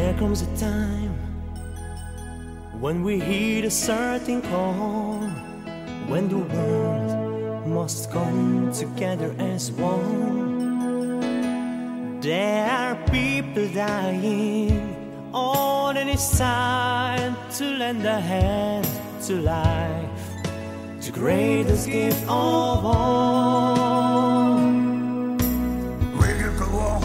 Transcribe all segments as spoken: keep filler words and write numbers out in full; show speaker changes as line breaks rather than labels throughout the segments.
There comes a time when we hear a certain call, when the world must come together as one. There are people dying, all and it's time to lend a hand to life, the greatest gift of all.
We can go on,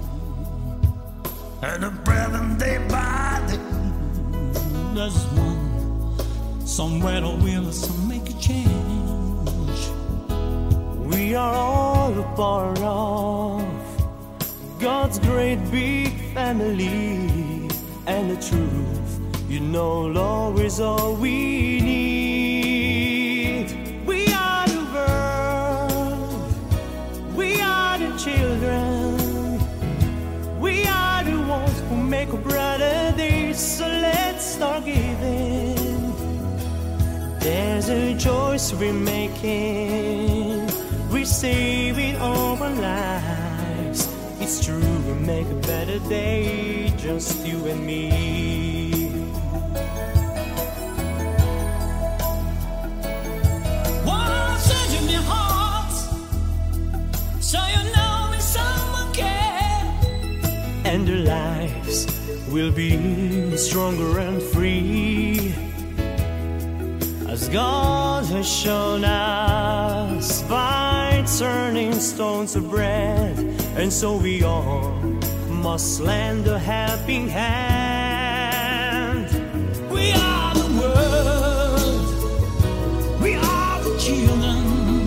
and the present day by day.
There's one somewhere to will us make a change.
We are all a part of God's great big family, and the truth, you know, love is all we need. We are the world, we are the children, we are the ones who make a brighter day. So let's start giving. There's a choice we're making, we're saving our lives. It's true, we'll make a better day, just you and me.
What's in your heart, so you know if someone cares,
And their lives will be stronger and free, as God has shown us by turning stones to bread. And so we all must lend a helping hand.
we are the world, we are the children,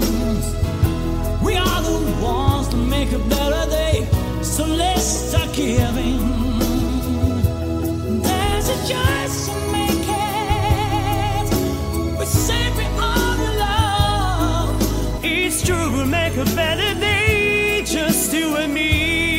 we are the ones to make a better day. So let's start giving. There's a choice to make it. We say we are the love.
It's true, we'll make a better day, just you and me.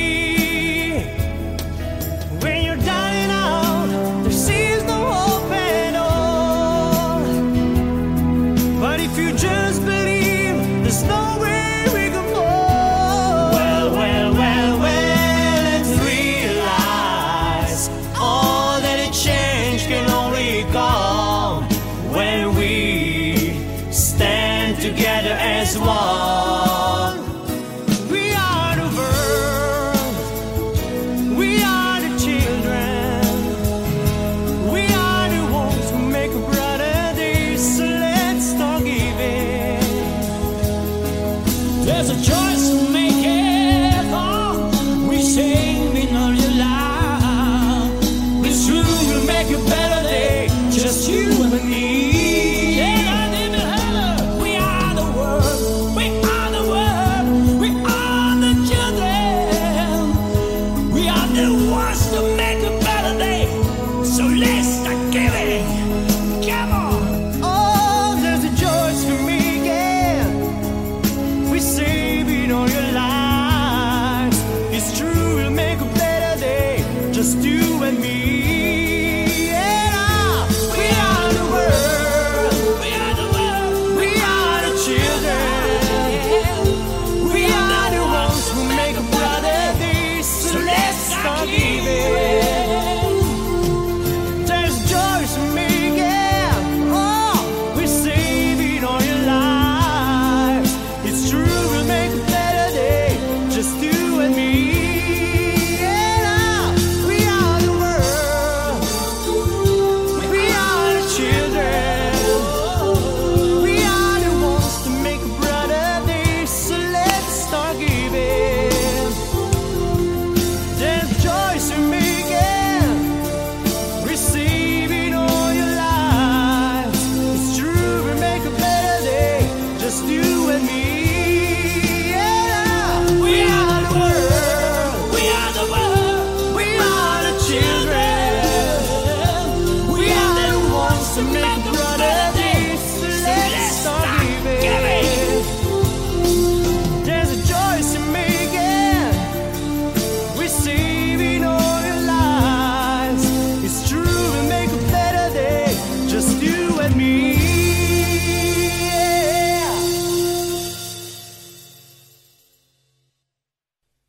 When you're dying out, there seems no hope at all. But if you just believe, there's no way we can fall. Well, well, well, well, let's realize all that a change can only come when we stand together as one. We are the world, we are the children, we are the ones who make a brighter day. So let's start giving.
There's a choice to make it. Oh, we saving all your life. It's true, we'll make a better day, just you and me. Yeah, I didn't hear. We are the world, we are the world, we are the children, we are the ones to make a better day. So let's start giving.